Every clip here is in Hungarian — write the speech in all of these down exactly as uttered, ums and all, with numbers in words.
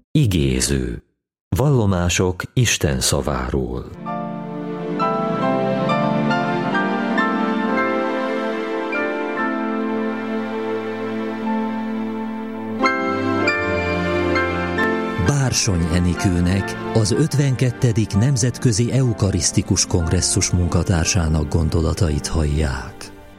Igéző. Vallomások Isten szaváról. Bársony Enikőnek, az ötvenkettedik Nemzetközi Eukarisztikus Kongresszus munkatársának gondolatait hallják.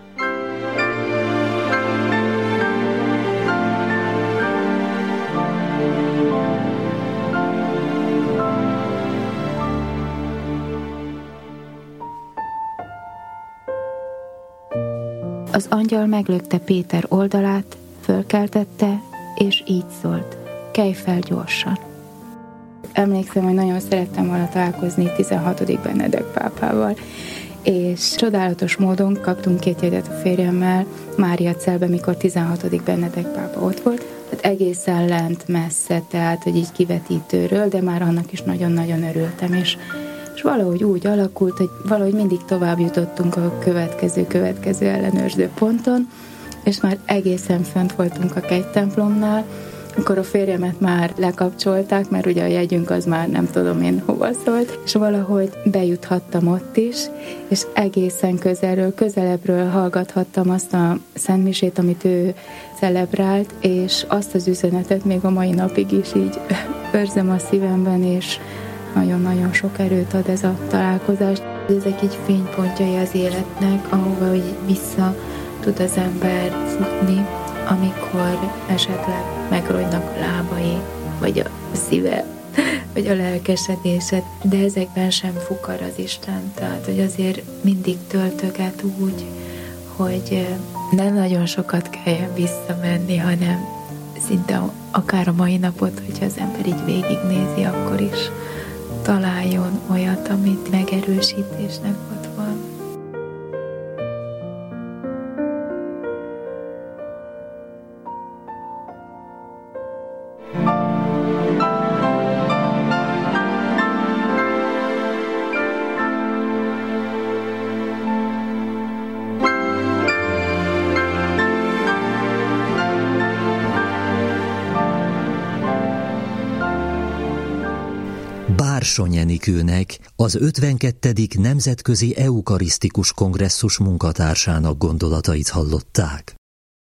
Az angyal meglökte Péter oldalát, fölkeltette, és így szólt: kelj fel gyorsan. Emlékszem, hogy nagyon szerettem volna találkozni tizenhatodik Benedek pápával, és csodálatos módon kaptunk két jegyet a férjemmel Máriacelbe, mikor tizenhatodik Benedek pápa ott volt, tehát egészen lent messze, tehát hogy így kivetítőről, de már annak is nagyon-nagyon örültem, és és valahogy úgy alakult, hogy valahogy mindig tovább jutottunk a következő-következő ellenőrző ponton, és már egészen fönt voltunk a kegytemplomnál, akkor a férjemet már lekapcsolták, mert ugye a jegyünk az már nem tudom én hova szólt, és valahogy bejuthattam ott is, és egészen közelről, közelebbről hallgathattam azt a szentmisét, amit ő celebrált, és azt az üzenetet még a mai napig is így őrzöm a szívemben, és nagyon-nagyon sok erőt ad ez a találkozás. Ezek így fénypontjai az életnek, ahova hogy vissza tud az ember futni, amikor esetleg megrogynak a lábai, vagy a szíve, vagy a lelkesedése, de ezekben sem fukar az Isten. Tehát, hogy azért mindig töltöget úgy, hogy nem nagyon sokat kelljen visszamenni, hanem szinte akár a mai napot, hogyha az ember így végignézi, akkor is találjon olyat, amit megerősítésnek ott van. Bársony Enikőnek, az ötvenkettedik Nemzetközi Eukarisztikus Kongresszus munkatársának gondolatait hallották.